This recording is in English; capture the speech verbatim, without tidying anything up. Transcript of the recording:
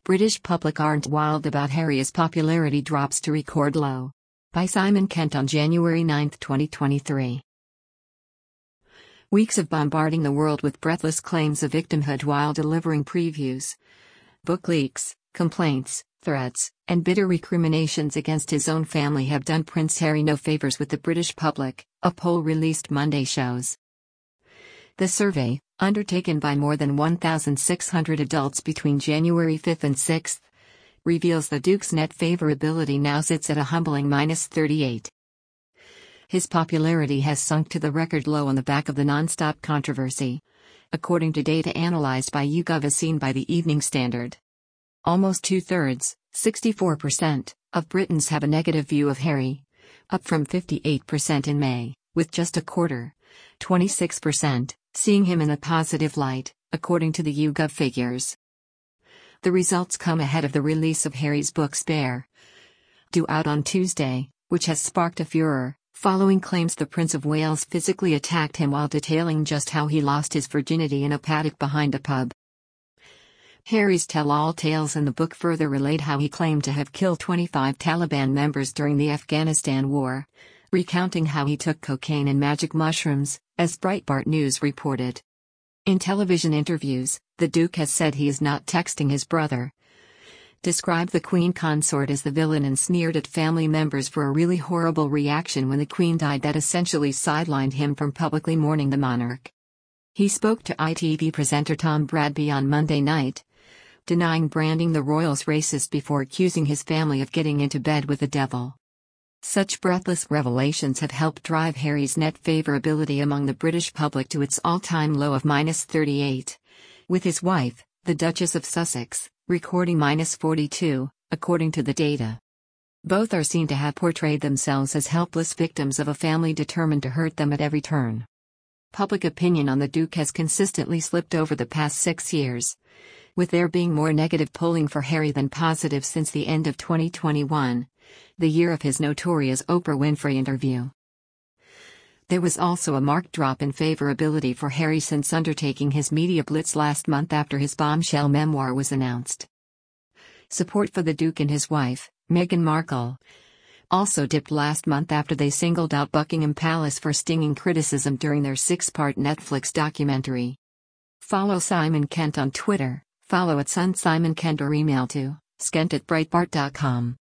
British public aren't wild about Harry as popularity drops to record low. By Simon Kent on January ninth, twenty twenty-three. Weeks of bombarding the world with breathless claims of victimhood while delivering previews. Book leaks, complaints, threats, and bitter recriminations against his own family have done Prince Harry no favors with the British public, a poll released Monday shows. The survey, undertaken by more than one thousand six hundred adults between January fifth and sixth, reveals the Duke's net favorability now sits at a humbling minus thirty-eight. His popularity has sunk to the record low on the back of the non-stop controversy, according to data analyzed by YouGov as seen by the Evening Standard. Almost two-thirds, sixty-four percent, of Britons have a negative view of Harry, up from fifty-eight percent in May, with just a quarter, twenty-six percent, seeing him in a positive light, according to the YouGov figures. The results come ahead of the release of Harry's book Spare, due out on Tuesday, which has sparked a furor, following claims the Prince of Wales physically attacked him while detailing just how he lost his virginity in a paddock behind a pub. Harry's tell-all tales in the book further relate how he claimed to have killed twenty-five Taliban members during the Afghanistan war, recounting how he took cocaine and magic mushrooms, as Breitbart News reported. In television interviews, the Duke has said he is not texting his brother, described the Queen consort as the villain and sneered at family members for a really horrible reaction when the Queen died that essentially sidelined him from publicly mourning the monarch. He spoke to I T V presenter Tom Bradby on Monday night, denying branding the royals racist before accusing his family of getting into bed with the devil. Such breathless revelations have helped drive Harry's net favorability among the British public to its all-time low of minus thirty-eight, with his wife, the Duchess of Sussex, recording minus forty-two, according to the data. Both are seen to have portrayed themselves as helpless victims of a family determined to hurt them at every turn. Public opinion on the Duke has consistently slipped over the past six years, with there being more negative polling for Harry than positive since the end of twenty twenty-one, the year of his notorious Oprah Winfrey interview. There was also a marked drop in favorability for Harry since undertaking his media blitz last month after his bombshell memoir was announced. Support for the Duke and his wife, Meghan Markle, also dipped last month after they singled out Buckingham Palace for stinging criticism during their six-part Netflix documentary. Follow Simon Kent on Twitter, follow at Sun Simon Kent or email to skent at breitbart dot com.